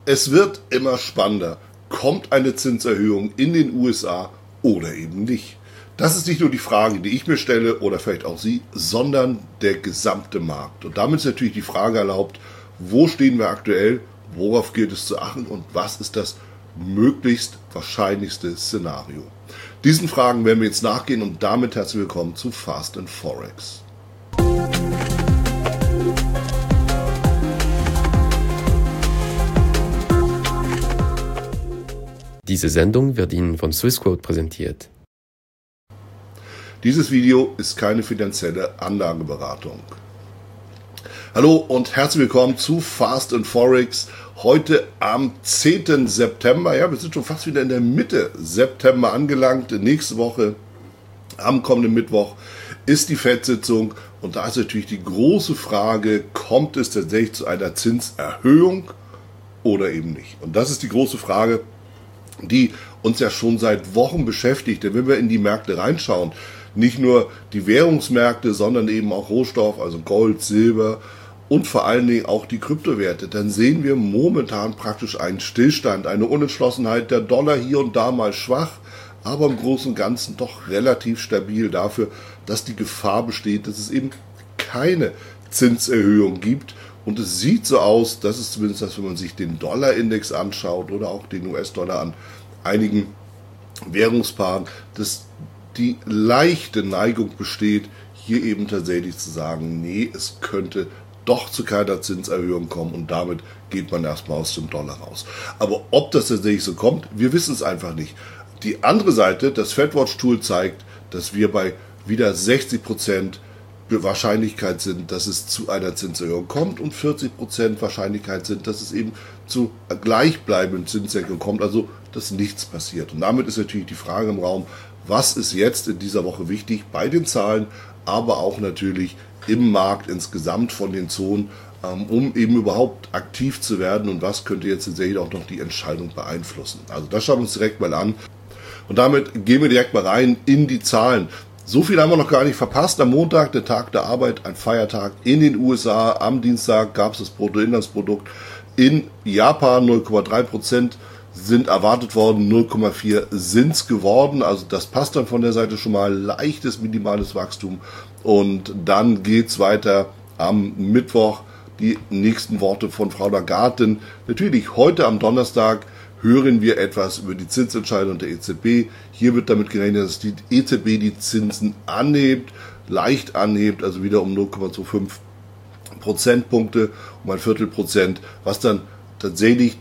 Es wird immer spannender. Kommt eine Zinserhöhung in den USA oder eben nicht? Das ist nicht nur die Frage, die ich mir stelle oder vielleicht auch Sie, sondern der gesamte Markt. Und damit ist natürlich die Frage erlaubt, wo stehen wir aktuell, worauf gilt es zu achten und was ist das möglichst wahrscheinlichste Szenario? Diesen Fragen werden wir jetzt nachgehen und damit herzlich willkommen zu Fast & Forex. Diese Sendung wird Ihnen von Swissquote präsentiert. Dieses Video ist keine finanzielle Anlageberatung. Hallo und herzlich willkommen zu Fast & Forex. Heute am 10. September, ja, wir sind schon fast wieder in der Mitte September angelangt. Nächste Woche, am kommenden Mittwoch, ist die FED-Sitzung. Und da ist natürlich die große Frage, kommt es tatsächlich zu einer Zinserhöhung oder eben nicht? Und das ist die große Frage, die uns ja schon seit Wochen beschäftigt. Denn wenn wir in die Märkte reinschauen, nicht nur die Währungsmärkte, sondern eben auch Rohstoff, also Gold, Silber und vor allen Dingen auch die Kryptowerte, dann sehen wir momentan praktisch einen Stillstand, eine Unentschlossenheit. Der Dollar hier und da mal schwach, aber im Großen und Ganzen doch relativ stabil dafür, dass die Gefahr besteht, dass es eben keine Zinserhöhung gibt. Und es sieht so aus, dass es zumindest, wenn man sich den Dollarindex anschaut oder auch den US-Dollar an einigen Währungspaaren, dass die leichte Neigung besteht, hier eben tatsächlich zu sagen, nee, es könnte doch zu keiner Zinserhöhung kommen und damit geht man erstmal aus dem Dollar raus. Aber ob das tatsächlich so kommt, wir wissen es einfach nicht. Die andere Seite, das FedWatch-Tool zeigt, dass wir bei wieder 60% Wahrscheinlichkeit sind, dass es zu einer Zinserhöhung kommt und 40% Wahrscheinlichkeit sind, dass es eben zu gleichbleibenden Zinserhöhungen kommt, also dass nichts passiert. Und damit ist natürlich die Frage im Raum, was ist jetzt in dieser Woche wichtig bei den Zahlen, aber auch natürlich im Markt insgesamt von den Zonen, um eben überhaupt aktiv zu werden und was könnte jetzt tatsächlich auch noch die Entscheidung beeinflussen. Also das schauen wir uns direkt mal an und damit gehen wir direkt mal rein in die Zahlen. So viel haben wir noch gar nicht verpasst. Am Montag, der Tag der Arbeit, ein Feiertag in den USA. Am Dienstag gab es das Bruttoinlandsprodukt in Japan. 0,3% sind erwartet worden, 0,4 sind es geworden. Also das passt dann von der Seite schon mal. Leichtes, minimales Wachstum. Und dann geht es weiter am Mittwoch. Die nächsten Worte von Frau Lagarde. Natürlich heute am Donnerstag hören wir etwas über die Zinsentscheidung der EZB. Hier wird damit gerechnet, dass die EZB die Zinsen anhebt, leicht anhebt, also wieder um 0,25 Prozentpunkte, um ein Viertelprozent, was dann tatsächlich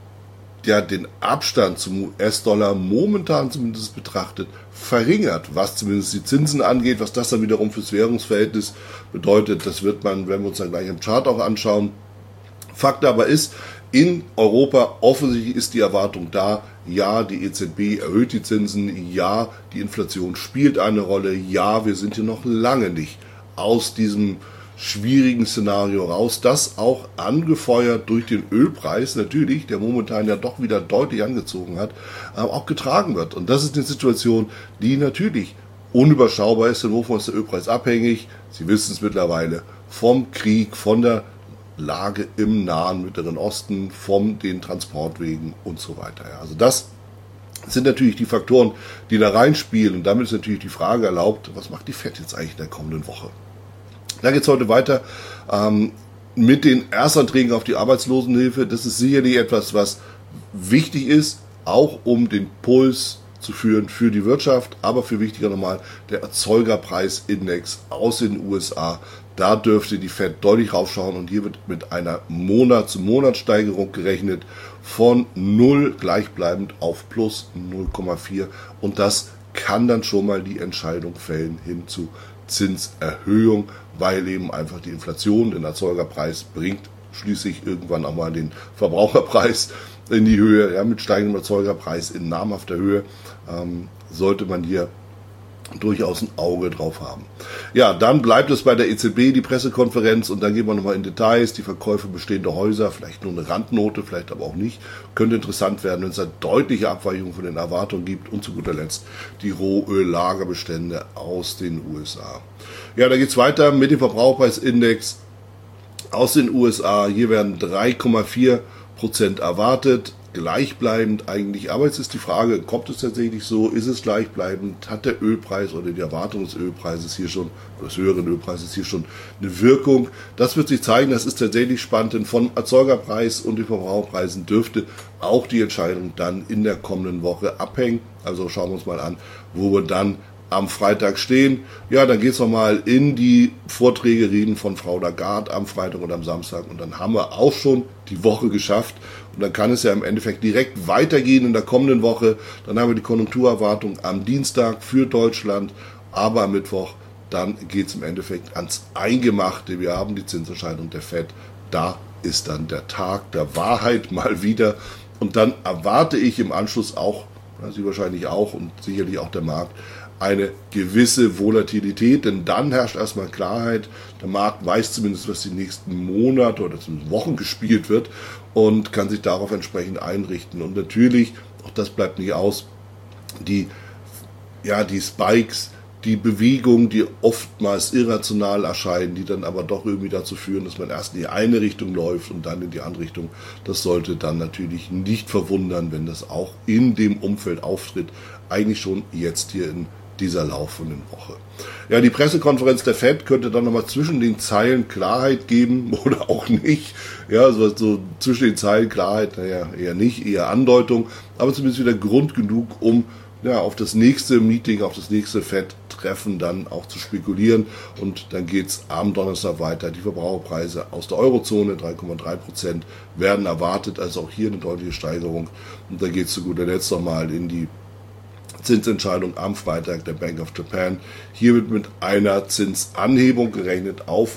den Abstand zum US-Dollar momentan zumindest betrachtet verringert, was zumindest die Zinsen angeht, was das dann wiederum fürs Währungsverhältnis bedeutet. Das wird man, wenn wir uns dann gleich im Chart auch anschauen. Fakt aber ist, in Europa offensichtlich ist die Erwartung da, ja, die EZB erhöht die Zinsen, ja, die Inflation spielt eine Rolle, ja, wir sind hier noch lange nicht aus diesem schwierigen Szenario raus, das auch angefeuert durch den Ölpreis natürlich, der momentan ja doch wieder deutlich angezogen hat, auch getragen wird. Und das ist eine Situation, die natürlich unüberschaubar ist, denn wovon ist der Ölpreis abhängig? Sie wissen es mittlerweile, vom Krieg, von der Lage im Nahen Mittleren Osten, von den Transportwegen und so weiter. Also das sind natürlich die Faktoren, die da reinspielen. Und damit ist natürlich die Frage erlaubt, was macht die FED jetzt eigentlich in der kommenden Woche? Da geht es heute weiter mit den Erstanträgen auf die Arbeitslosenhilfe. Das ist sicherlich etwas, was wichtig ist, auch um den Puls zu führen für die Wirtschaft, aber viel wichtiger nochmal der Erzeugerpreisindex aus den USA. Da dürfte die FED deutlich raufschauen und hier wird mit einer Monat-zu-Monat-Steigerung gerechnet von 0 gleichbleibend auf plus 0,4 und das kann dann schon mal die Entscheidung fällen hin zu Zinserhöhung, weil eben einfach die Inflation, den Erzeugerpreis bringt schließlich irgendwann auch mal den Verbraucherpreis in die Höhe, ja, mit steigendem Erzeugerpreis in namhafter Höhe, sollte man hier durchaus ein Auge drauf haben. Ja, dann bleibt es bei der EZB, die Pressekonferenz, und dann gehen wir nochmal in Details, die Verkäufe bestehender Häuser, vielleicht nur eine Randnote, vielleicht aber auch nicht, könnte interessant werden, wenn es eine deutliche Abweichung von den Erwartungen gibt und zu guter Letzt die Rohöllagerbestände aus den USA. Ja, da geht es weiter mit dem Verbraucherpreisindex aus den USA. Hier werden 3,4 erwartet, gleichbleibend eigentlich, aber jetzt ist die Frage, kommt es tatsächlich so, ist es gleichbleibend, hat der Ölpreis oder die Erwartung des Ölpreises hier schon, oder des höheren Ölpreises hier schon eine Wirkung? Das wird sich zeigen, das ist tatsächlich spannend, denn von Erzeugerpreis und den Verbraucherpreisen dürfte auch die Entscheidung dann in der kommenden Woche abhängen. Also schauen wir uns mal an, wo wir dann am Freitag stehen. Ja, dann geht's nochmal in die Vorträge, Reden von Frau Lagarde am Freitag und am Samstag und dann haben wir auch schon die Woche geschafft und dann kann es ja im Endeffekt direkt weitergehen in der kommenden Woche. Dann haben wir die Konjunkturerwartung am Dienstag für Deutschland, aber am Mittwoch dann geht's im Endeffekt ans Eingemachte. Wir haben die Zinsentscheidung der FED. Da ist dann der Tag der Wahrheit mal wieder und dann erwarte ich im Anschluss auch, Sie wahrscheinlich auch und sicherlich auch der Markt, eine gewisse Volatilität, denn dann herrscht erstmal Klarheit. Der Markt weiß zumindest, was die nächsten Monate oder zumindest Wochen gespielt wird und kann sich darauf entsprechend einrichten. Und natürlich, auch das bleibt nicht aus, die Spikes, die Bewegungen, die oftmals irrational erscheinen, die dann aber doch irgendwie dazu führen, dass man erst in die eine Richtung läuft und dann in die andere Richtung. Das sollte dann natürlich nicht verwundern, wenn das auch in dem Umfeld auftritt, eigentlich schon jetzt hier in dieser laufenden Woche. Ja, die Pressekonferenz der FED könnte dann nochmal zwischen den Zeilen Klarheit geben oder auch nicht. Ja, so zwischen den Zeilen Klarheit, naja, eher nicht, eher Andeutung, aber zumindest wieder Grund genug, um auf das nächste Meeting, auf das nächste FED-Treffen dann auch zu spekulieren. Und dann geht's am Donnerstag weiter. Die Verbraucherpreise aus der Eurozone, 3,3% werden erwartet, also auch hier eine deutliche Steigerung. Und dann geht's zu guter Letzt nochmal in die Zinsentscheidung am Freitag der Bank of Japan. Hier wird mit einer Zinsanhebung gerechnet auf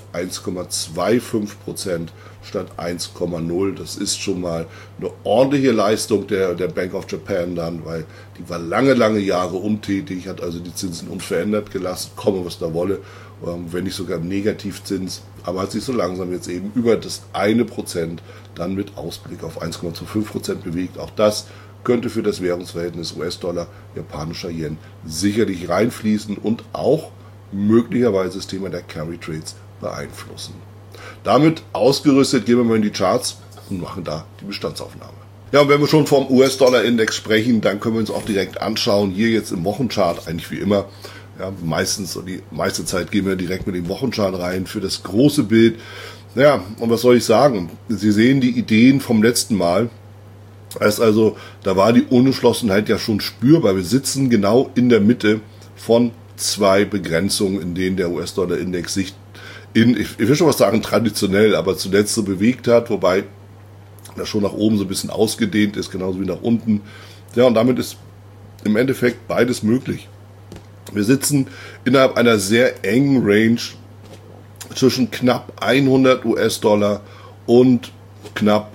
1,25% statt 1,0. Das ist schon mal eine ordentliche Leistung der Bank of Japan dann, weil die war lange Jahre untätig, hat also die Zinsen unverändert gelassen, komme was da wolle, wenn nicht sogar im Negativzins, aber hat sich so langsam jetzt eben über das 1% dann mit Ausblick auf 1,25% bewegt. Auch das könnte für das Währungsverhältnis US-Dollar, japanischer Yen sicherlich reinfließen und auch möglicherweise das Thema der Carry Trades beeinflussen. Damit ausgerüstet gehen wir mal in die Charts und machen da die Bestandsaufnahme. Ja, und wenn wir schon vom US-Dollar-Index sprechen, dann können wir uns auch direkt anschauen, hier jetzt im Wochenchart, eigentlich wie immer. Ja, die meiste Zeit gehen wir direkt mit dem Wochenchart rein für das große Bild. Ja, und was soll ich sagen? Sie sehen die Ideen vom letzten Mal. Also, da war die Unentschlossenheit ja schon spürbar. Wir sitzen genau in der Mitte von zwei Begrenzungen, in denen der US-Dollar-Index sich ich will schon was sagen, traditionell, aber zuletzt so bewegt hat, wobei das schon nach oben so ein bisschen ausgedehnt ist, genauso wie nach unten. Ja, und damit ist im Endeffekt beides möglich. Wir sitzen innerhalb einer sehr engen Range zwischen knapp 100 US-Dollar und knapp,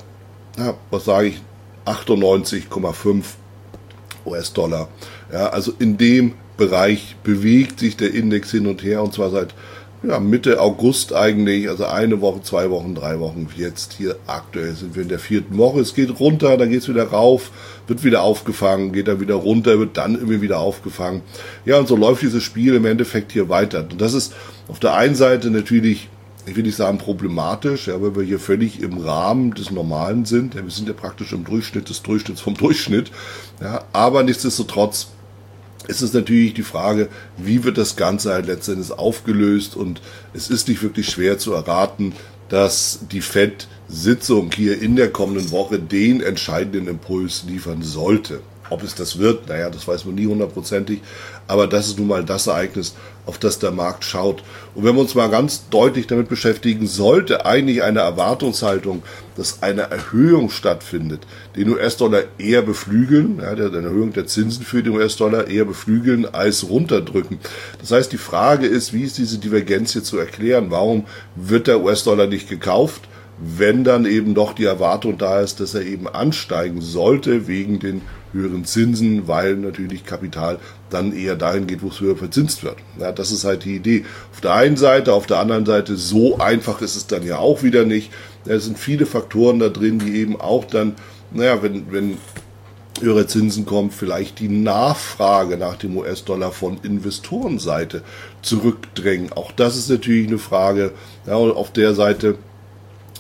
98,5 US-Dollar. Ja, also in dem Bereich bewegt sich der Index hin und her und zwar seit Mitte August eigentlich, also eine Woche, 2 Wochen, 3 Wochen. Jetzt hier aktuell sind wir in der 4. Woche. Es geht runter, dann geht es wieder rauf, wird wieder aufgefangen, geht dann wieder runter, wird dann irgendwie wieder aufgefangen. Ja, und so läuft dieses Spiel im Endeffekt hier weiter. Und das ist auf der einen Seite natürlich, ich will nicht sagen problematisch, ja, weil wir hier völlig im Rahmen des Normalen sind. Ja, wir sind ja praktisch im Durchschnitt des Durchschnitts vom Durchschnitt. Ja, aber nichtsdestotrotz ist es natürlich die Frage, wie wird das Ganze halt letztendlich aufgelöst, und es ist nicht wirklich schwer zu erraten, dass die FED-Sitzung hier in der kommenden Woche den entscheidenden Impuls liefern sollte. Ob es das wird, das weiß man nie hundertprozentig, aber das ist nun mal das Ereignis, auf das der Markt schaut. Und wenn wir uns mal ganz deutlich damit beschäftigen, sollte eigentlich eine Erwartungshaltung, dass eine Erhöhung stattfindet, den US-Dollar eher beflügeln, eine Erhöhung der Zinsen für den US-Dollar eher beflügeln als runterdrücken. Das heißt, die Frage ist, wie ist diese Divergenz hier zu erklären? Warum wird der US-Dollar nicht gekauft, wenn dann eben doch die Erwartung da ist, dass er eben ansteigen sollte wegen den höheren Zinsen, weil natürlich Kapital dann eher dahin geht, wo es höher verzinst wird. Ja, das ist halt die Idee. Auf der einen Seite, auf der anderen Seite, so einfach ist es dann ja auch wieder nicht. Es sind viele Faktoren da drin, die eben auch dann, wenn höhere Zinsen kommen, vielleicht die Nachfrage nach dem US-Dollar von Investorenseite zurückdrängen. Auch das ist natürlich eine Frage. Ja, und auf der Seite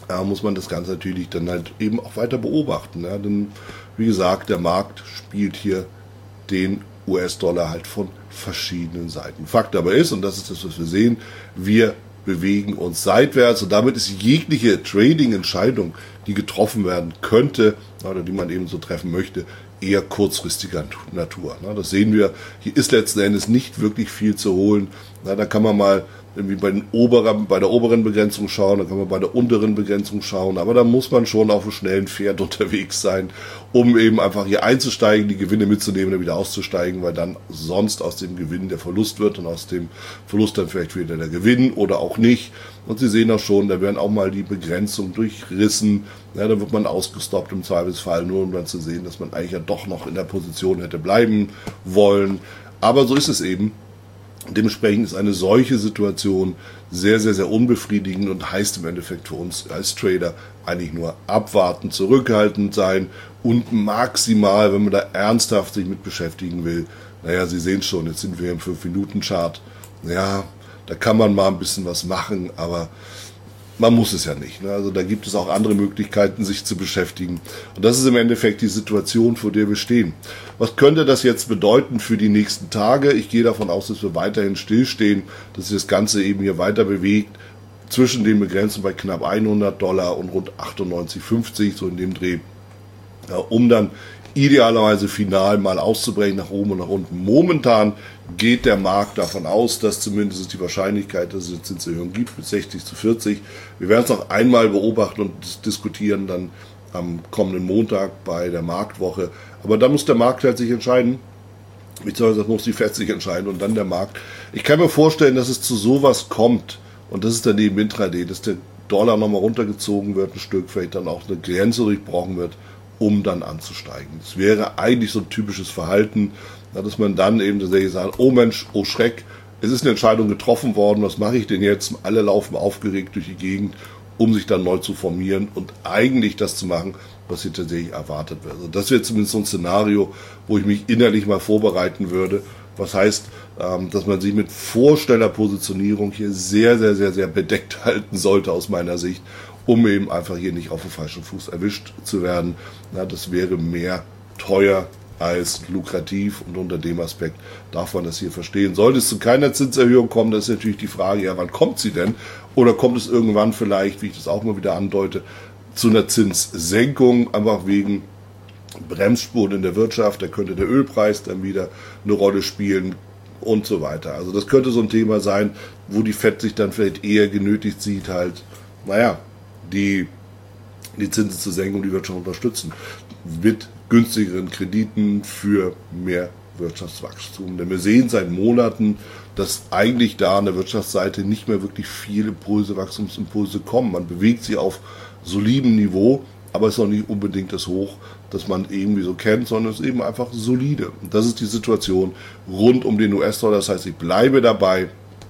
muss man das Ganze natürlich dann halt eben auch weiter beobachten. Ja? Denn wie gesagt, der Markt spielt hier den US-Dollar halt von verschiedenen Seiten. Fakt aber ist, und das ist das, was wir sehen, wir bewegen uns seitwärts und damit ist jegliche Trading-Entscheidung, die getroffen werden könnte oder die man eben so treffen möchte, eher kurzfristiger Natur. Das sehen wir, hier ist letzten Endes nicht wirklich viel zu holen. Da kann man mal irgendwie bei der oberen Begrenzung schauen, da kann man bei der unteren Begrenzung schauen, aber da muss man schon auf einem schnellen Pferd unterwegs sein, um eben einfach hier einzusteigen, die Gewinne mitzunehmen und wieder auszusteigen, weil dann sonst aus dem Gewinn der Verlust wird und aus dem Verlust dann vielleicht wieder der Gewinn oder auch nicht. Und Sie sehen auch schon, da werden auch mal die Begrenzungen durchrissen, ja, da wird man ausgestoppt im Zweifelsfall, nur um dann zu sehen, dass man eigentlich ja doch noch in der Position hätte bleiben wollen. Aber so ist es eben. Dementsprechend ist eine solche Situation sehr, sehr, sehr unbefriedigend und heißt im Endeffekt für uns als Trader eigentlich nur abwarten, zurückhaltend sein und maximal, wenn man da ernsthaft sich mit beschäftigen will, naja, Sie sehen schon, jetzt sind wir im 5-Minuten-Chart, ja, da kann man mal ein bisschen was machen, aber man muss es ja nicht. Also da gibt es auch andere Möglichkeiten, sich zu beschäftigen. Und das ist im Endeffekt die Situation, vor der wir stehen. Was könnte das jetzt bedeuten für die nächsten Tage? Ich gehe davon aus, dass wir weiterhin stillstehen, dass sich das Ganze eben hier weiter bewegt, zwischen den Begrenzungen bei knapp $100 und rund 98,50, so in dem Dreh, ja, um dann idealerweise final mal auszubrechen nach oben und nach unten. Momentan geht der Markt davon aus, dass zumindest die Wahrscheinlichkeit, dass es eine Zinserhöhung gibt, mit 60-40. Wir werden es noch einmal beobachten und diskutieren dann am kommenden Montag bei der Marktwoche. Aber da muss der Markt halt sich entscheiden, beziehungsweise muss die Fed sich entscheiden und dann der Markt. Ich kann mir vorstellen, dass es zu sowas kommt und das ist dann eben Intraday, dass der Dollar nochmal runtergezogen wird, ein Stück, vielleicht dann auch eine Grenze durchbrochen wird, um dann anzusteigen. Das wäre eigentlich so ein typisches Verhalten, dass man dann eben tatsächlich sagt, oh Mensch, oh Schreck, es ist eine Entscheidung getroffen worden, was mache ich denn jetzt? Alle laufen aufgeregt durch die Gegend, um sich dann neu zu formieren und eigentlich das zu machen, was hier tatsächlich erwartet wird. Also das wäre zumindest so ein Szenario, wo ich mich innerlich mal vorbereiten würde. Was heißt, dass man sich mit Vorstellerpositionierung hier sehr, sehr, sehr, sehr bedeckt halten sollte aus meiner Sicht, um eben einfach hier nicht auf dem falschen Fuß erwischt zu werden. Ja, das wäre mehr teuer als lukrativ und unter dem Aspekt darf man das hier verstehen. Sollte es zu keiner Zinserhöhung kommen, das ist natürlich die Frage, ja, wann kommt sie denn? Oder kommt es irgendwann vielleicht, wie ich das auch mal wieder andeute, zu einer Zinssenkung, einfach wegen Bremsspuren in der Wirtschaft, da könnte der Ölpreis dann wieder eine Rolle spielen und so weiter. Also das könnte so ein Thema sein, wo die Fed sich dann vielleicht eher genötigt sieht, halt, naja, die Zinsen zu senken und die Wirtschaft unterstützen. Mit günstigeren Krediten für mehr Wirtschaftswachstum. Denn wir sehen seit Monaten, dass eigentlich da an der Wirtschaftsseite nicht mehr wirklich viele Impulse, Wachstumsimpulse kommen. Man bewegt sich auf solidem Niveau, aber es ist auch nicht unbedingt das Hoch, das man irgendwie so kennt, sondern es ist eben einfach solide. Und das ist die Situation rund um den US-Dollar. Das heißt, ich bleibe dabei.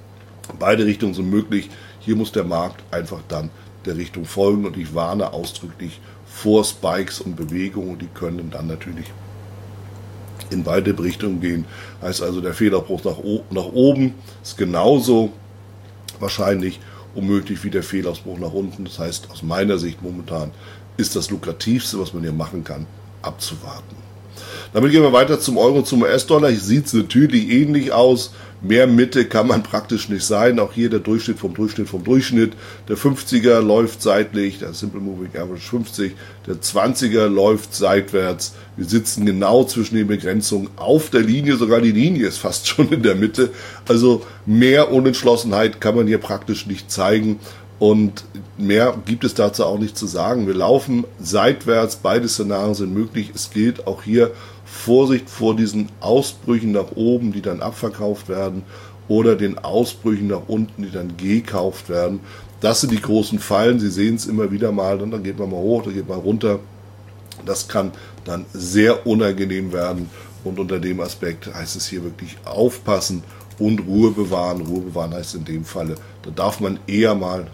Beide Richtungen sind möglich. Hier muss der Markt einfach dann der Richtung folgen und ich warne ausdrücklich vor Spikes und Bewegungen, die können dann natürlich in beide Richtungen gehen. Heißt also, der Fehlerbruch nach oben ist genauso wahrscheinlich unmöglich wie der Fehlausbruch nach unten. Das heißt, aus meiner Sicht momentan ist das lukrativste, was man hier machen kann, abzuwarten. Damit gehen wir weiter zum Euro, zum US-Dollar. Hier sieht es natürlich ähnlich aus. Mehr Mitte kann man praktisch nicht sein. Auch hier der Durchschnitt vom Durchschnitt vom Durchschnitt. Der 50er läuft seitlich, der Simple Moving Average 50. Der 20er läuft seitwärts. Wir sitzen genau zwischen den Begrenzungen auf der Linie. Sogar die Linie ist fast schon in der Mitte. Also mehr Unentschlossenheit kann man hier praktisch nicht zeigen. Und mehr gibt es dazu auch nicht zu sagen. Wir laufen seitwärts, beide Szenarien sind möglich. Es gilt auch hier Vorsicht vor diesen Ausbrüchen nach oben, die dann abverkauft werden, oder den Ausbrüchen nach unten, die dann gekauft werden. Das sind die großen Fallen. Sie sehen es immer wieder mal. Und dann geht man mal hoch, dann geht man runter. Das kann dann sehr unangenehm werden. Und unter dem Aspekt heißt es hier wirklich aufpassen und Ruhe bewahren. Ruhe bewahren heißt in dem Falle, da darf man eher mal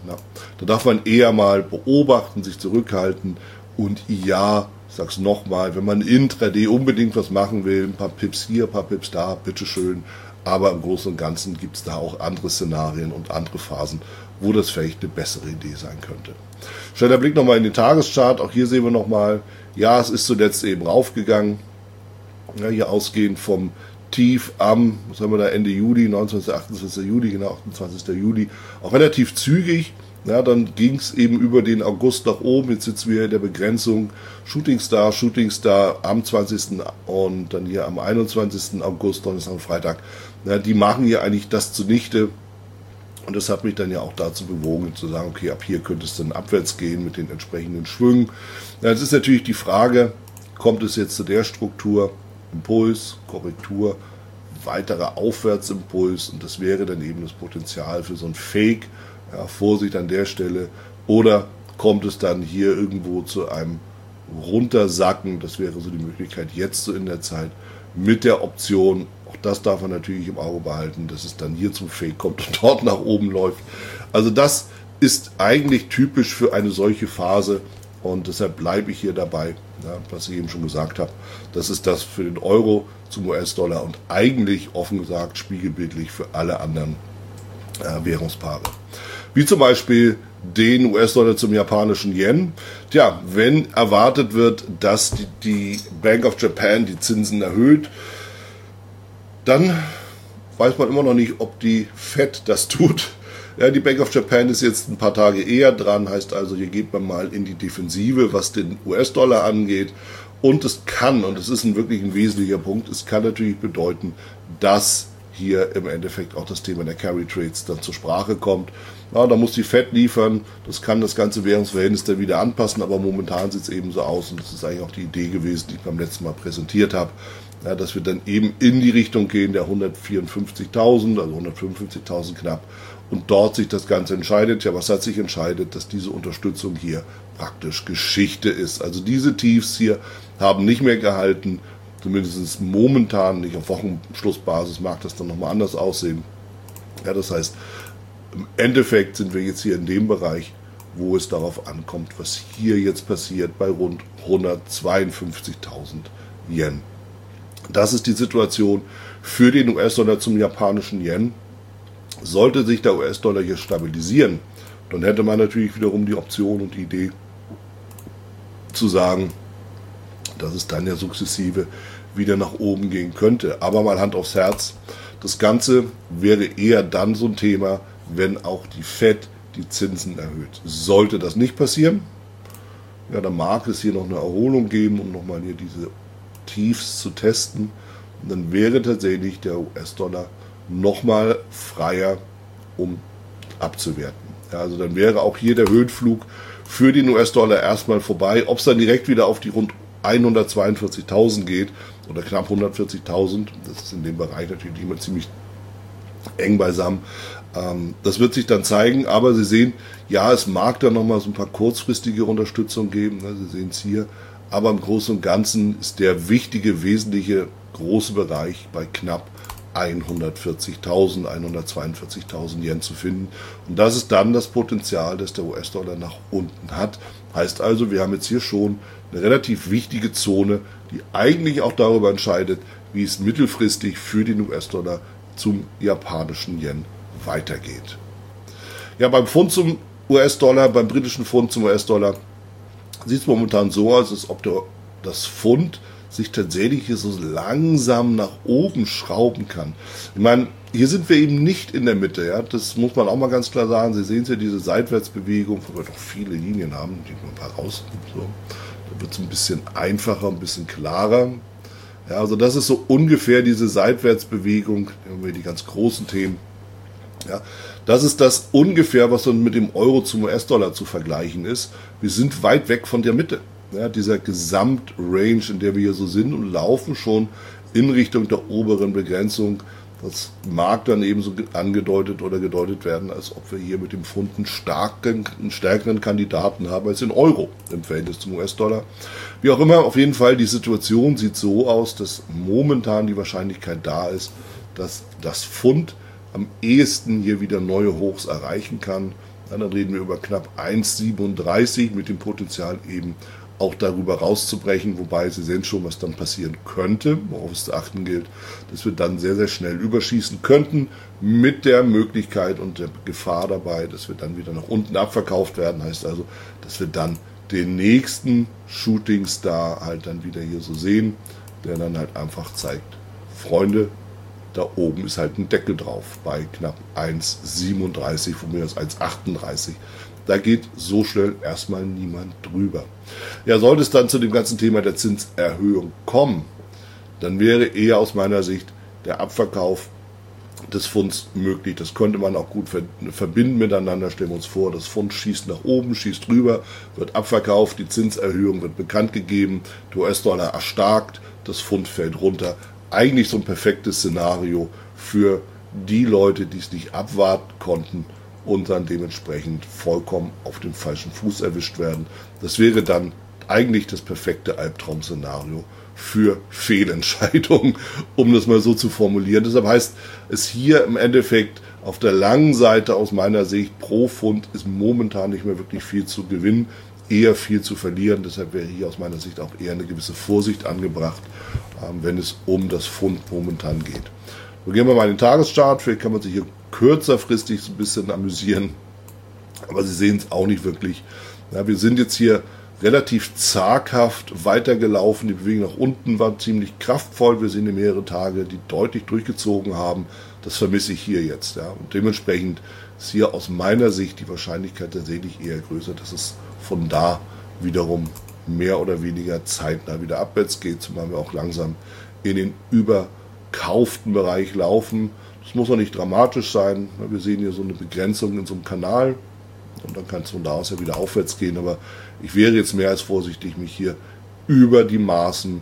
beobachten, sich zurückhalten und ja, ich sag's nochmal, wenn man intraday unbedingt was machen will, ein paar Pips hier, ein paar Pips da, bitteschön, aber im Großen und Ganzen gibt es da auch andere Szenarien und andere Phasen, wo das vielleicht eine bessere Idee sein könnte. Schneller Blick nochmal in den Tageschart. Auch hier sehen wir nochmal, ja, es ist zuletzt eben raufgegangen. Ja, hier ausgehend vom Tief am, was haben wir da, Ende Juli, 29. 28. Juli, genau, 28. Juli, auch relativ zügig. Ja, dann ging es eben über den August nach oben. Jetzt sitzen wir in der Begrenzung Shooting Star am 20. und dann hier am 21. August, Donnerstag und Freitag. Ja, die machen hier eigentlich das zunichte. Und das hat mich dann ja auch dazu bewogen, zu sagen, okay, ab hier könnte es dann abwärts gehen mit den entsprechenden Schwüngen. Ja, jetzt ist natürlich die Frage, kommt es jetzt zu der Struktur, Impuls, Korrektur, weiterer Aufwärtsimpuls, und das wäre dann eben das Potenzial für so ein Fake, ja, Vorsicht an der Stelle, oder kommt es dann hier irgendwo zu einem Runtersacken, das wäre so die Möglichkeit jetzt so in der Zeit, mit der Option, auch das darf man natürlich im Auge behalten, dass es dann hier zum Fake kommt und dort nach oben läuft. Also das ist eigentlich typisch für eine solche Phase, und deshalb bleibe ich hier dabei, ja, was ich eben schon gesagt habe. Das ist das für den Euro zum US-Dollar und eigentlich, offen gesagt, spiegelbildlich für alle anderen Währungspaare. Wie zum Beispiel den US-Dollar zum japanischen Yen. Tja, wenn erwartet wird, dass die Bank of Japan die Zinsen erhöht, dann weiß man immer noch nicht, ob die Fed das tut. Ja, die Bank of Japan ist jetzt ein paar Tage eher dran, heißt also, hier geht man mal in die Defensive, was den US-Dollar angeht. Und es kann, und das ist wirklich ein wesentlicher Punkt, es kann natürlich bedeuten, dass hier im Endeffekt auch das Thema der Carry Trades dann zur Sprache kommt. Ja, da muss die Fed liefern, das kann das ganze Währungsverhältnis dann wieder anpassen, aber momentan sieht es eben so aus, und das ist eigentlich auch die Idee gewesen, die ich beim letzten Mal präsentiert habe, ja, dass wir dann eben in die Richtung gehen der 154.000, also 155.000 knapp, und dort sich das Ganze entscheidet. Ja, was hat sich entscheidet? Dass diese Unterstützung hier praktisch Geschichte ist. Also diese Tiefs hier haben nicht mehr gehalten, zumindest momentan nicht. Auf Wochenschlussbasis mag das dann nochmal anders aussehen. Ja, das heißt, im Endeffekt sind wir jetzt hier in dem Bereich, wo es darauf ankommt, was hier jetzt passiert bei rund 152.000 Yen. Das ist die Situation für den US-Dollar zum japanischen Yen. Sollte sich der US-Dollar hier stabilisieren, dann hätte man natürlich wiederum die Option und die Idee zu sagen, dass es dann ja sukzessive wieder nach oben gehen könnte. Aber mal Hand aufs Herz, das Ganze wäre eher dann so ein Thema, wenn auch die Fed die Zinsen erhöht. Sollte das nicht passieren, ja, dann mag es hier noch eine Erholung geben, um nochmal hier diese Tiefs zu testen. Und dann wäre tatsächlich der US-Dollar nochmal freier, um abzuwerten. Ja, also dann wäre auch hier der Höhenflug für den US-Dollar erstmal vorbei. Ob es dann direkt wieder auf die rund 142.000 geht oder knapp 140.000, das ist in dem Bereich natürlich immer ziemlich eng beisammen. Das wird sich dann zeigen, aber Sie sehen, ja, es mag dann nochmal so ein paar kurzfristige Unterstützung geben, Sie sehen es hier, aber im Großen und Ganzen ist der wichtige, wesentliche, große Bereich bei knapp 140.000, 142.000 Yen zu finden. Und das ist dann das Potenzial, das der US-Dollar nach unten hat. Heißt also, wir haben jetzt hier schon eine relativ wichtige Zone, die eigentlich auch darüber entscheidet, wie es mittelfristig für den US-Dollar zum japanischen Yen weitergeht. Ja, beim Pfund zum US-Dollar, beim britischen Pfund zum US-Dollar sieht es momentan so aus, als ob das Pfund sich tatsächlich hier so langsam nach oben schrauben kann. Ich meine, hier sind wir eben nicht in der Mitte, ja, das muss man auch mal ganz klar sagen. Sie sehen ja diese Seitwärtsbewegung, wo wir doch viele Linien haben, die wir mal raus. So. Da wird es ein bisschen einfacher, ein bisschen klarer. Ja, also das ist so ungefähr diese Seitwärtsbewegung, die ganz großen Themen. Ja, das ist das ungefähr, was dann mit dem Euro zum US-Dollar zu vergleichen ist. Wir sind weit weg von der Mitte. Ja, dieser Gesamtrange, in der wir hier so sind, und laufen schon in Richtung der oberen Begrenzung. Das mag dann eben so angedeutet oder gedeutet werden, als ob wir hier mit dem Pfund einen stärkeren Kandidaten haben als den Euro im Verhältnis zum US-Dollar. Wie auch immer, auf jeden Fall, die Situation sieht so aus, dass momentan die Wahrscheinlichkeit da ist, dass das Pfund am ehesten hier wieder neue Hochs erreichen kann. Dann reden wir über knapp 1,37 mit dem Potenzial eben auch darüber rauszubrechen, wobei Sie sehen schon, was dann passieren könnte, worauf es zu achten gilt, dass wir dann sehr, sehr schnell überschießen könnten, mit der Möglichkeit und der Gefahr dabei, dass wir dann wieder nach unten abverkauft werden, heißt also, dass wir dann den nächsten Shooting Star halt dann wieder hier so sehen, der dann halt einfach zeigt, Freunde, da oben ist halt ein Deckel drauf bei knapp 1,37, von mir aus 1,38. Da geht so schnell erstmal niemand drüber. Ja, sollte es dann zu dem ganzen Thema der Zinserhöhung kommen, dann wäre eher aus meiner Sicht der Abverkauf des Pfunds möglich. Das könnte man auch gut verbinden miteinander. Stellen wir uns vor, das Pfund schießt nach oben, schießt rüber, wird abverkauft, die Zinserhöhung wird bekannt gegeben, der US-Dollar erstarkt, das Pfund fällt runter. Eigentlich so ein perfektes Szenario für die Leute, die es nicht abwarten konnten und dann dementsprechend vollkommen auf dem falschen Fuß erwischt werden. Das wäre dann eigentlich das perfekte Albtraum-Szenario für Fehlentscheidungen, um das mal so zu formulieren. Deshalb heißt es hier im Endeffekt auf der langen Seite aus meiner Sicht pro Pfund ist momentan nicht mehr wirklich viel zu gewinnen, eher viel zu verlieren. Deshalb wäre hier aus meiner Sicht auch eher eine gewisse Vorsicht angebracht, wenn es um das Pfund momentan geht. So, gehen wir mal in den Tageschart. Vielleicht kann man sich hier kürzerfristig so ein bisschen amüsieren, aber Sie sehen es auch nicht wirklich. Ja, wir sind jetzt hier relativ zaghaft weitergelaufen. Die Bewegung nach unten war ziemlich kraftvoll. Wir sehen hier mehrere Tage, die deutlich durchgezogen haben. Das vermisse ich hier jetzt. Ja. Und dementsprechend ist hier aus meiner Sicht die Wahrscheinlichkeit tatsächlich eher größer, dass es von da wiederum mehr oder weniger zeitnah wieder abwärts geht, zumal wir auch langsam in den überkauften Bereich laufen. Das muss auch nicht dramatisch sein. Wir sehen hier so eine Begrenzung in so einem Kanal und dann kann es von da aus ja wieder aufwärts gehen, aber ich wäre jetzt mehr als vorsichtig, mich hier über die Maßen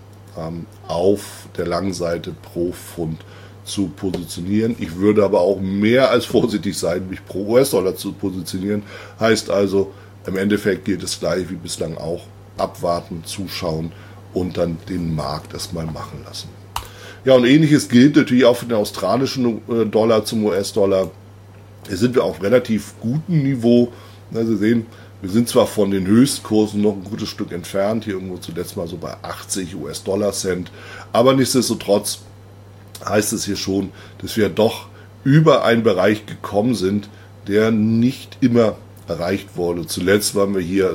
auf der langen Seite pro Pfund zu positionieren. Ich würde aber auch mehr als vorsichtig sein, mich pro US-Dollar zu positionieren. Heißt also, im Endeffekt gilt es gleich wie bislang auch, abwarten, zuschauen und dann den Markt erstmal machen lassen. Ja, und ähnliches gilt natürlich auch für den australischen Dollar zum US-Dollar. Hier sind wir auf relativ gutem Niveau. Sie sehen, wir sind zwar von den Höchstkursen noch ein gutes Stück entfernt, hier irgendwo zuletzt mal so bei 80 US-Dollar-Cent, aber nichtsdestotrotz heißt es hier schon, dass wir doch über einen Bereich gekommen sind, der nicht immer erreicht wurde. Zuletzt waren wir hier,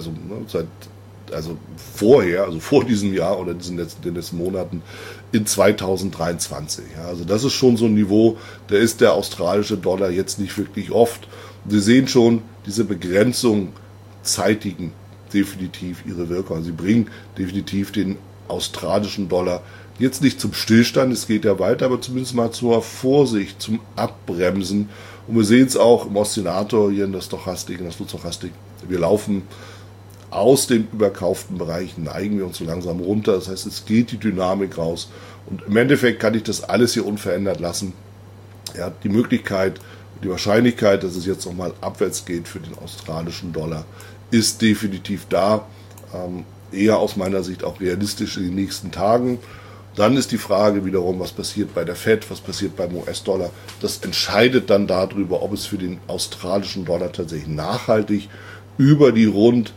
vor diesem Jahr oder den letzten Monaten in 2023. Ja, also das ist schon so ein Niveau, da ist der australische Dollar jetzt nicht wirklich oft. Sie sehen schon, diese Begrenzung zeitigen definitiv ihre Wirkung. Also sie bringen definitiv den australischen Dollar jetzt nicht zum Stillstand, es geht ja weiter, aber zumindest mal zur Vorsicht, zum Abbremsen. Und wir sehen es auch im Oszillator hier in der Stochastik, in der Stochastik. Wir laufen aus dem überkauften Bereich, neigen wir uns so langsam runter. Das heißt, es geht die Dynamik raus. Und im Endeffekt kann ich das alles hier unverändert lassen. Ja, die Möglichkeit, die Wahrscheinlichkeit, dass es jetzt nochmal abwärts geht für den australischen Dollar, ist definitiv da. Eher aus meiner Sicht auch realistisch in den nächsten Tagen. Dann ist die Frage wiederum, was passiert bei der Fed, was passiert beim US-Dollar. Das entscheidet dann darüber, ob es für den australischen Dollar tatsächlich nachhaltig über die rund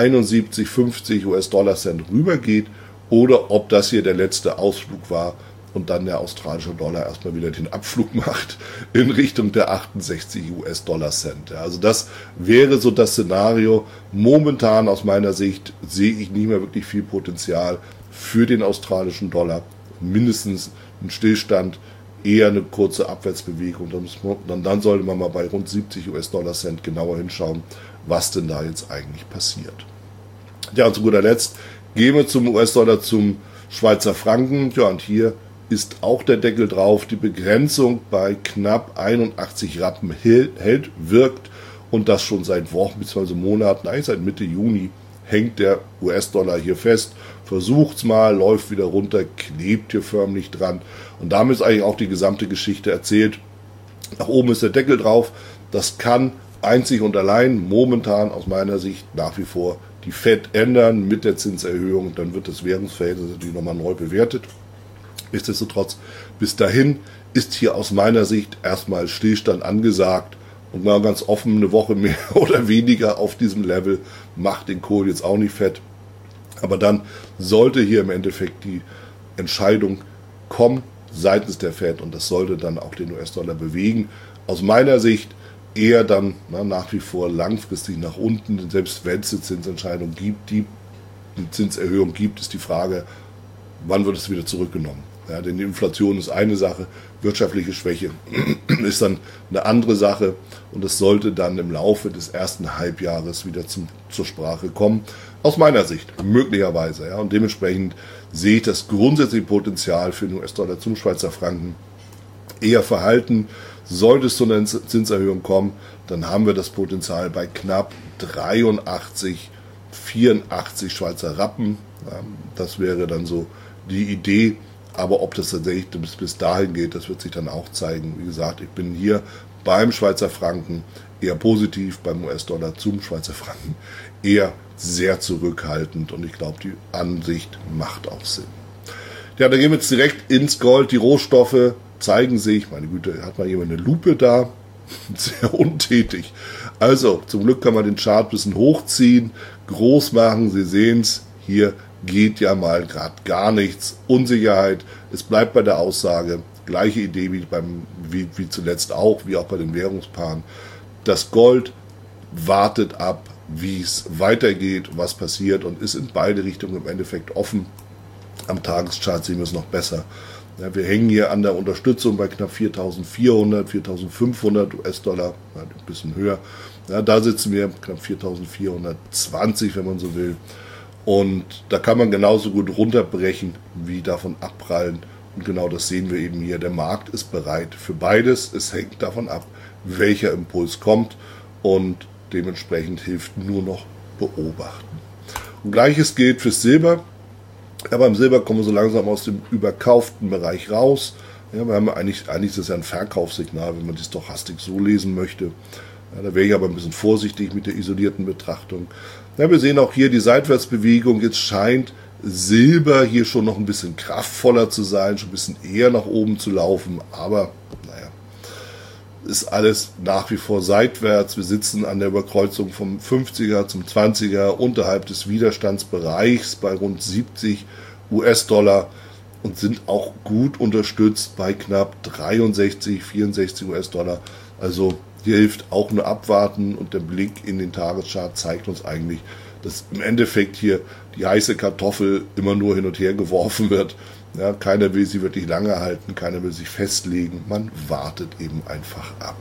71,50 US-Dollar-Cent rübergeht oder ob das hier der letzte Ausflug war und dann der australische Dollar erstmal wieder den Abflug macht in Richtung der 68 US-Dollar-Cent. Also das wäre so das Szenario. Momentan aus meiner Sicht sehe ich nicht mehr wirklich viel Potenzial für den australischen Dollar. Mindestens ein Stillstand, eher eine kurze Abwärtsbewegung. Dann sollte man mal bei rund 70 US-Dollar-Cent genauer hinschauen, was denn da jetzt eigentlich passiert. Ja, und zu guter Letzt gehen wir zum US-Dollar, zum Schweizer Franken. Ja, und hier ist auch der Deckel drauf. Die Begrenzung bei knapp 81 Rappen hält, wirkt und das schon seit Wochen bzw. Monaten, eigentlich seit Mitte Juni, hängt der US-Dollar hier fest. Versucht's mal, läuft wieder runter, klebt hier förmlich dran. Und damit ist eigentlich auch die gesamte Geschichte erzählt. Nach oben ist der Deckel drauf. Das kann einzig und allein momentan aus meiner Sicht nach wie vor die Fed ändern mit der Zinserhöhung. Dann wird das Währungsverhältnis natürlich nochmal neu bewertet. Nichtsdestotrotz, bis dahin ist hier aus meiner Sicht erstmal Stillstand angesagt. Und mal ganz offen, eine Woche mehr oder weniger auf diesem Level macht den Kohl jetzt auch nicht fett. Aber dann sollte hier im Endeffekt die Entscheidung kommen seitens der Fed und das sollte dann auch den US-Dollar bewegen. Aus meiner Sicht eher dann nach wie vor langfristig nach unten, denn selbst wenn es eine Zinsentscheidung gibt, eine Zinserhöhung gibt, ist die Frage, wann wird es wieder zurückgenommen. Ja, denn die Inflation ist eine Sache, wirtschaftliche Schwäche ist dann eine andere Sache und es sollte dann im Laufe des ersten Halbjahres wieder zur Sprache kommen. Aus meiner Sicht, möglicherweise. Ja, und dementsprechend sehe ich das grundsätzliche Potenzial für den US-Dollar zum Schweizer Franken eher verhalten. Sollte es zu einer Zinserhöhung kommen, dann haben wir das Potenzial bei knapp 83, 84 Schweizer Rappen. Ja, das wäre dann so die Idee. Aber ob das tatsächlich bis dahin geht, das wird sich dann auch zeigen. Wie gesagt, ich bin hier beim Schweizer Franken eher positiv, beim US-Dollar zum Schweizer Franken eher sehr zurückhaltend und ich glaube, die Ansicht macht auch Sinn. Ja, dann gehen wir jetzt direkt ins Gold. Die Rohstoffe zeigen sich, meine Güte, hat mal jemand eine Lupe da? Sehr untätig. Also, zum Glück kann man den Chart ein bisschen hochziehen, groß machen, Sie sehen es, hier geht ja mal gerade gar nichts. Unsicherheit, es bleibt bei der Aussage, gleiche Idee wie zuletzt auch, wie auch bei den Währungspaaren. Das Gold wartet ab, wie es weitergeht, was passiert und ist in beide Richtungen im Endeffekt offen. Am Tageschart sehen wir es noch besser. Ja, wir hängen hier an der Unterstützung bei knapp 4.400, 4.500 US-Dollar, ein bisschen höher. Ja, da sitzen wir knapp 4.420, wenn man so will. Und da kann man genauso gut runterbrechen, wie davon abprallen. Und genau das sehen wir eben hier. Der Markt ist bereit für beides. Es hängt davon ab, welcher Impuls kommt. Und dementsprechend hilft nur noch beobachten. Und Gleiches gilt fürs Silber. Ja, beim Silber kommen wir so langsam aus dem überkauften Bereich raus. Ja, wir haben eigentlich ist das ja ein Verkaufssignal, wenn man die Stochastik so lesen möchte. Ja, da wäre ich aber ein bisschen vorsichtig mit der isolierten Betrachtung. Ja, wir sehen auch hier die Seitwärtsbewegung. Jetzt scheint Silber hier schon noch ein bisschen kraftvoller zu sein, schon ein bisschen eher nach oben zu laufen. Aber naja, ist alles nach wie vor seitwärts. Wir sitzen an der Überkreuzung vom 50er zum 20er unterhalb des Widerstandsbereichs bei rund 70 US-Dollar und sind auch gut unterstützt bei knapp 63, 64 US-Dollar. Also hier hilft auch nur abwarten und der Blick in den Tageschart zeigt uns eigentlich, dass im Endeffekt hier die heiße Kartoffel immer nur hin und her geworfen wird. Ja, keiner will sie wirklich lange halten, keiner will sich festlegen, man wartet eben einfach ab.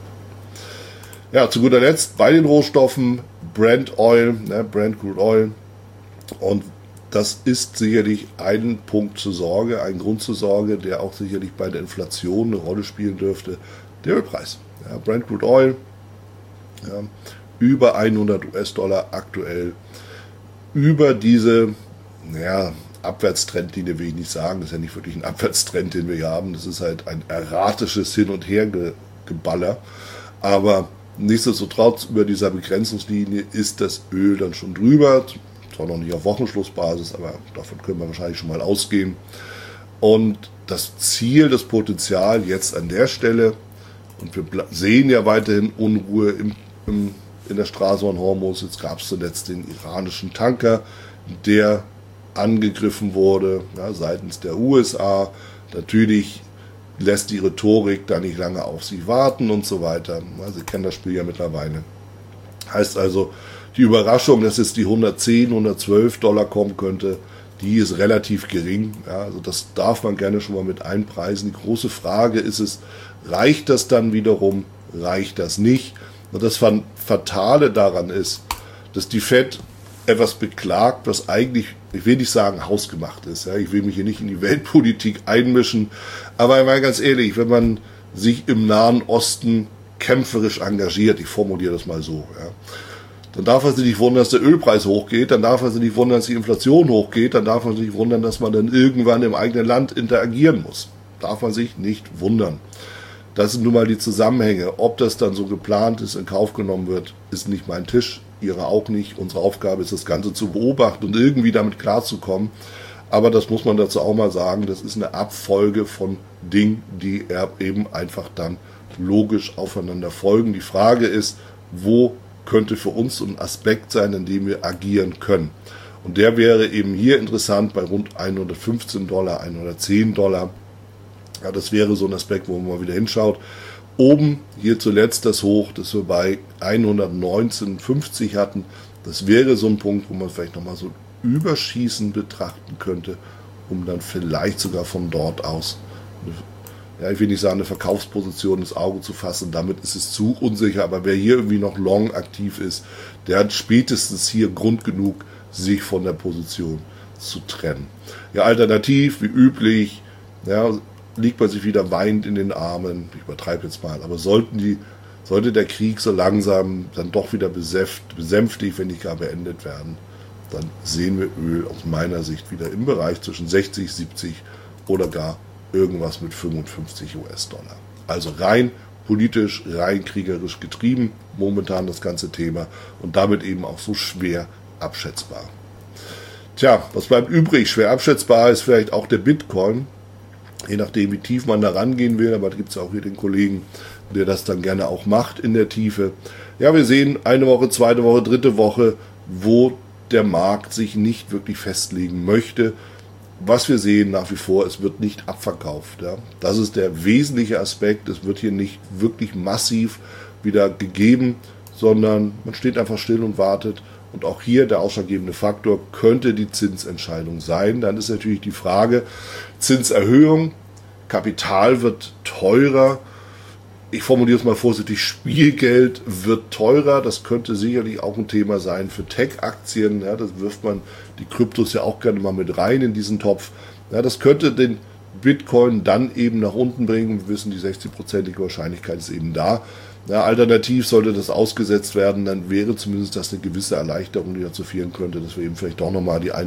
Ja, zu guter Letzt bei den Rohstoffen Brent Oil, Brent Crude Oil, und das ist sicherlich ein Punkt zur Sorge, ein Grund zur Sorge, der auch sicherlich bei der Inflation eine Rolle spielen dürfte, der Ölpreis. Ja, Brent Crude Oil, ja, über 100 US-Dollar aktuell, über diese Abwärtstrendlinie will ich nicht sagen, das ist ja nicht wirklich ein Abwärtstrend, den wir hier haben, das ist halt ein erratisches Hin- und Hergeballer, aber nichtsdestotrotz über dieser Begrenzungslinie ist das Öl dann schon drüber, zwar noch nicht auf Wochenschlussbasis, aber davon können wir wahrscheinlich schon mal ausgehen. Und das Ziel, das Potenzial jetzt an der Stelle, und wir sehen ja weiterhin Unruhe in der Straße von Hormuz. Jetzt gab es zuletzt den iranischen Tanker, der angegriffen wurde seitens der USA. Natürlich lässt die Rhetorik da nicht lange auf sich warten und so weiter. Sie kennen das Spiel ja mittlerweile. Heißt also, die Überraschung, dass jetzt die 110, 112 Dollar kommen könnte, die ist relativ gering. Ja, also das darf man gerne schon mal mit einpreisen. Die große Frage ist es, reicht das dann wiederum, reicht das nicht? Und das Fatale daran ist, dass die Fed etwas beklagt, was eigentlich, ich will nicht sagen hausgemacht ist. Ja, ich will mich hier nicht in die Weltpolitik einmischen, aber mal ganz ehrlich, wenn man sich im Nahen Osten kämpferisch engagiert, ich formuliere das mal so, ja, dann darf man sich nicht wundern, dass der Ölpreis hochgeht, dann darf man sich nicht wundern, dass die Inflation hochgeht, dann darf man sich nicht wundern, dass man dann irgendwann im eigenen Land interagieren muss. Darf man sich nicht wundern. Das sind nun mal die Zusammenhänge. Ob das dann so geplant ist, in Kauf genommen wird, ist nicht mein Tisch, Ihre auch nicht. Unsere Aufgabe ist, das Ganze zu beobachten und irgendwie damit klarzukommen. Aber das muss man dazu auch mal sagen, das ist eine Abfolge von Dingen, die eben einfach dann logisch aufeinander folgen. Die Frage ist, wo könnte für uns ein Aspekt sein, in dem wir agieren können. Und der wäre eben hier interessant bei rund $115, $110. Ja, das wäre so ein Aspekt, wo man mal wieder hinschaut. Oben hier zuletzt das Hoch, das wir bei 119,50 hatten. Das wäre so ein Punkt, wo man vielleicht nochmal so Überschießen betrachten könnte, um dann vielleicht sogar von dort aus, ja, ich will nicht sagen, eine Verkaufsposition ins Auge zu fassen. Damit ist es zu unsicher. Aber wer hier irgendwie noch long aktiv ist, der hat spätestens hier Grund genug, sich von der Position zu trennen. Ja, alternativ, wie üblich, ja, liegt man sich wieder weinend in den Armen. Ich übertreibe jetzt mal. Aber sollte der Krieg so langsam dann doch wieder besänftigt, wenn nicht gar beendet werden, dann sehen wir Öl aus meiner Sicht wieder im Bereich zwischen 60, 70 oder gar irgendwas mit 55 US-Dollar. Also rein politisch, rein kriegerisch getrieben, momentan das ganze Thema und damit eben auch so schwer abschätzbar. Tja, was bleibt übrig? Schwer abschätzbar ist vielleicht auch der Bitcoin, je nachdem wie tief man da rangehen will, aber da gibt es auch hier den Kollegen, der das dann gerne auch macht in der Tiefe. Ja, wir sehen eine Woche, zweite Woche, dritte Woche, wo der Markt sich nicht wirklich festlegen möchte. Was wir sehen nach wie vor, es wird nicht abverkauft. Ja. Das ist der wesentliche Aspekt. Es wird hier nicht wirklich massiv wieder gegeben, sondern man steht einfach still und wartet. Und auch hier der ausschlaggebende Faktor könnte die Zinsentscheidung sein. Dann ist natürlich die Frage, Zinserhöhung, Kapital wird teurer. Ich formuliere es mal vorsichtig, Spielgeld wird teurer. Das könnte sicherlich auch ein Thema sein für Tech-Aktien. Ja, das wirft man die Kryptos ja auch gerne mal mit rein in diesen Topf. Ja, das könnte den Bitcoin dann eben nach unten bringen. Wir wissen, die 60%ige Wahrscheinlichkeit ist eben da. Ja, alternativ sollte das ausgesetzt werden, dann wäre zumindest das eine gewisse Erleichterung, die dazu führen könnte, dass wir eben vielleicht doch nochmal die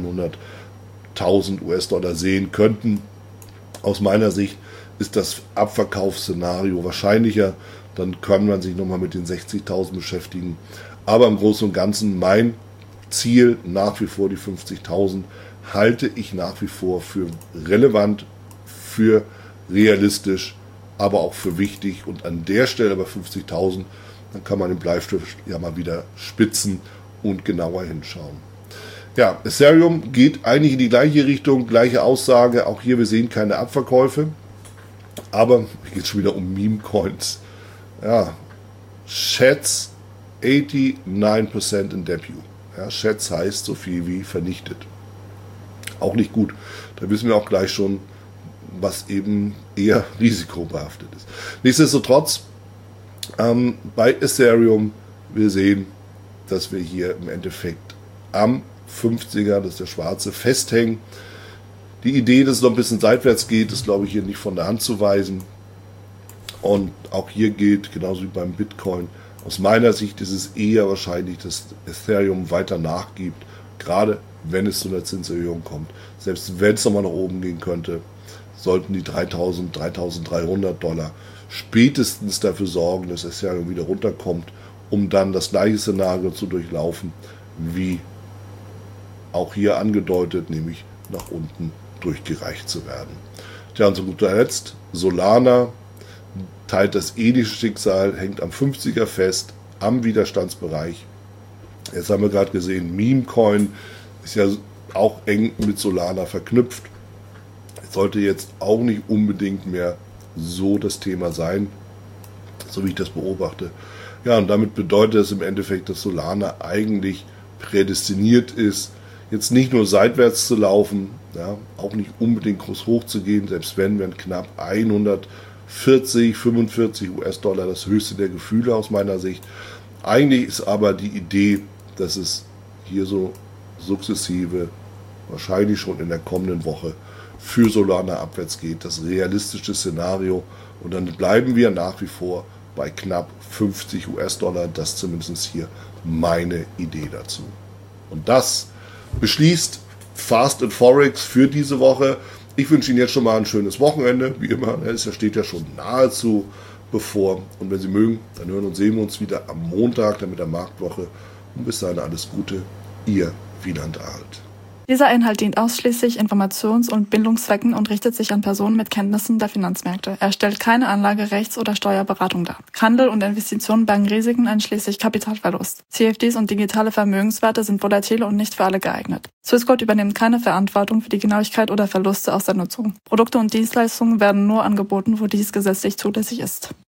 100.000 US-Dollar sehen könnten. Aus meiner Sicht ist das Abverkaufsszenario wahrscheinlicher, dann kann man sich nochmal mit den 60.000 beschäftigen. Aber im Großen und Ganzen mein Ziel nach wie vor die 50.000 halte ich nach wie vor für relevant, für realistisch, aber auch für wichtig. Und an der Stelle bei 50.000, dann kann man den Bleistift ja mal wieder spitzen und genauer hinschauen. Ja, Ethereum geht eigentlich in die gleiche Richtung, gleiche Aussage. Auch hier, wir sehen keine Abverkäufe. Aber hier geht es schon wieder um Meme-Coins. Ja, Schätz 89% in Debut. Ja, Schätz heißt so viel wie vernichtet. Auch nicht gut. Da wissen wir auch gleich schon, was eben eher risikobehaftet ist. Nichtsdestotrotz, bei Ethereum, wir sehen, dass wir hier im Endeffekt am 50er, das ist der schwarze, festhängen. Die Idee, dass es noch ein bisschen seitwärts geht, ist, glaube ich, hier nicht von der Hand zu weisen. Und auch hier gilt, genauso wie beim Bitcoin, aus meiner Sicht ist es eher wahrscheinlich, dass Ethereum weiter nachgibt, gerade wenn es zu einer Zinserhöhung kommt. Selbst wenn es nochmal nach oben gehen könnte, sollten die 3.000, 3.300 Dollar spätestens dafür sorgen, dass Ethereum wieder runterkommt, um dann das gleiche Szenario zu durchlaufen, wie auch hier angedeutet, nämlich nach unten durchgereicht zu werden. Tja, und zu guter Letzt, Solana teilt das ähnliche Schicksal, hängt am 50er fest, am Widerstandsbereich. Jetzt haben wir gerade gesehen, Memecoin ist ja auch eng mit Solana verknüpft. Sollte jetzt auch nicht unbedingt mehr so das Thema sein, so wie ich das beobachte. Ja, und damit bedeutet es im Endeffekt, dass Solana eigentlich prädestiniert ist, jetzt nicht nur seitwärts zu laufen, ja, auch nicht unbedingt groß hoch zu gehen, selbst wenn knapp 140, 45 US-Dollar das höchste der Gefühle aus meiner Sicht. Eigentlich ist aber die Idee, dass es hier so sukzessive, wahrscheinlich schon in der kommenden Woche, für Solana abwärts geht, das realistische Szenario. Und dann bleiben wir nach wie vor bei knapp 50 US-Dollar. Das ist zumindest hier meine Idee dazu. Und das beschließt Fast and Forex für diese Woche. Ich wünsche Ihnen jetzt schon mal ein schönes Wochenende. Wie immer, es steht ja schon nahezu bevor. Und wenn Sie mögen, dann hören und sehen wir uns wieder am Montag, dann mit der Marktwoche. Und bis dahin alles Gute, Ihr Wieland Arlt. Dieser Inhalt dient ausschließlich Informations- und Bildungszwecken und richtet sich an Personen mit Kenntnissen der Finanzmärkte. Er stellt keine Anlage-, Rechts- oder Steuerberatung dar. Handel und Investitionen bergen Risiken einschließlich Kapitalverlust. CFDs und digitale Vermögenswerte sind volatil und nicht für alle geeignet. Swissquote übernimmt keine Verantwortung für die Genauigkeit oder Verluste aus der Nutzung. Produkte und Dienstleistungen werden nur angeboten, wo dies gesetzlich zulässig ist.